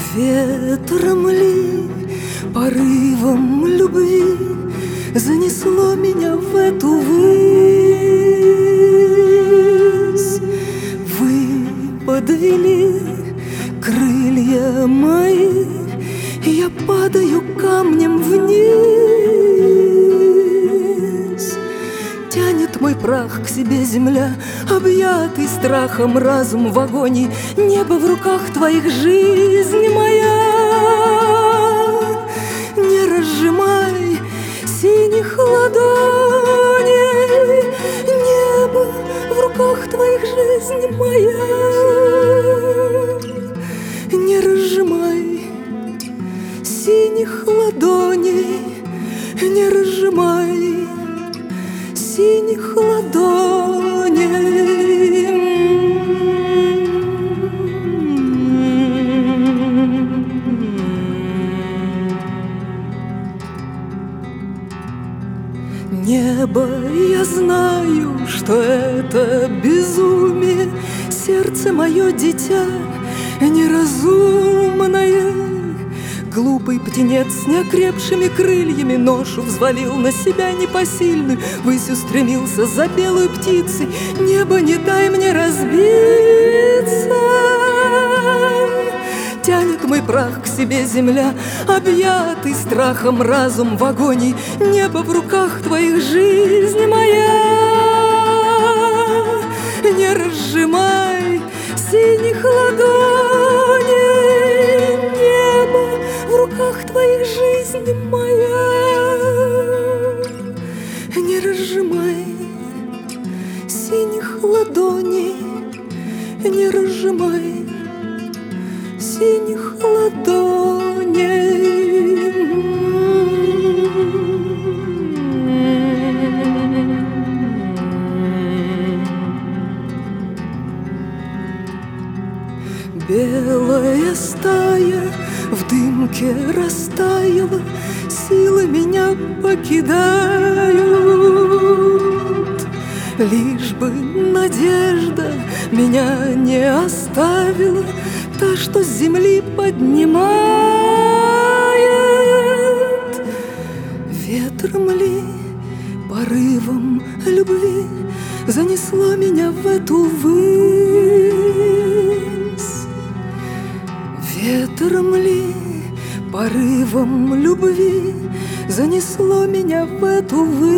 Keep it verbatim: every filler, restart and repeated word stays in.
Ветром ли, порывом любви занесло меня в эту высь. Вы подвели крылья мои, и я падаю камнем вниз. Тянет мой прах к себе земля, объятый страхом разум в агонии. Небо в руках твоих, жизнь моя. Не разжимай синих ладоней, небо в руках твоих, жизнь моя. Не разжимай синих ладоней, не разжимай синих ладоней. Небо, я знаю, что это безумие, сердце мое дитя неразумное. Глупый птенец с неокрепшими крыльями ношу взвалил на себя непосильную, ввысь устремился за белой птицей. Небо, не дай мне разбиться. Тянет мой прах к себе земля, объятый страхом разум в агонии. Небо в руках твоих, жизнь моя. Не разжимай синих ладоней, небо в руках твоих, жизнь моя. Не разжимай синих ладоней, не разжимай синих ладоней. Белая стая в дымке растаяла, силы меня покидают. Лишь бы надежда меня не оставила, та, что с земли поднимает. Ветром ли, порывом любви занесло меня в эту высь. Ветром ли, порывом любви занесло меня в эту высь.